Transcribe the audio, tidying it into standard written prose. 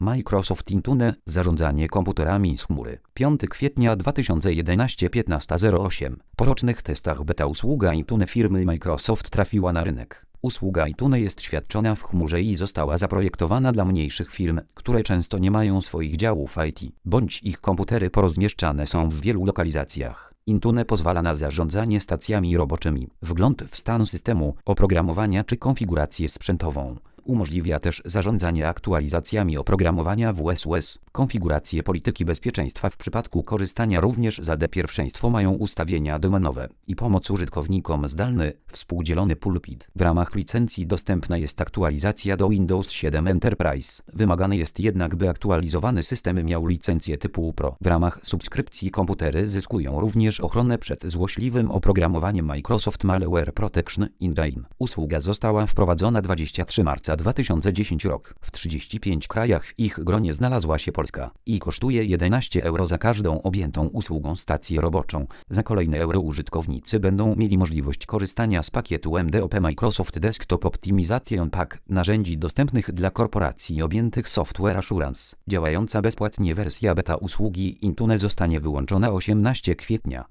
Microsoft Intune – zarządzanie komputerami z chmury. 5 kwietnia 2011 15:08. Po rocznych testach beta usługa Intune firmy Microsoft trafiła na rynek. Usługa Intune jest świadczona w chmurze i została zaprojektowana dla mniejszych firm, które często nie mają swoich działów IT, bądź ich komputery porozmieszczane są w wielu lokalizacjach. Intune pozwala na zarządzanie stacjami roboczymi, wgląd w stan systemu, oprogramowania czy konfigurację sprzętową. Umożliwia też zarządzanie aktualizacjami oprogramowania WSUS, konfigurację polityki bezpieczeństwa w przypadku korzystania również z AD. Pierwszeństwo mają ustawienia domenowe i pomoc użytkownikom zdalny, współdzielony pulpit. W ramach licencji dostępna jest aktualizacja do Windows 7 Enterprise. Wymagane jest jednak, by aktualizowany system miał licencję typu Pro. W ramach subskrypcji komputery zyskują również ochronę przed złośliwym oprogramowaniem Microsoft Malware Protection Engine. Usługa została wprowadzona 23 marca 2010 rok. W 35 krajach w ich gronie znalazła się Polska i kosztuje 11 euro za każdą objętą usługą stację roboczą. Za kolejne euro użytkownicy będą mieli możliwość korzystania z pakietu MDOP Microsoft Desktop Optimization Pack, narzędzi dostępnych dla korporacji objętych Software Assurance. Działająca bezpłatnie wersja beta usługi Intune zostanie wyłączona 18 kwietnia.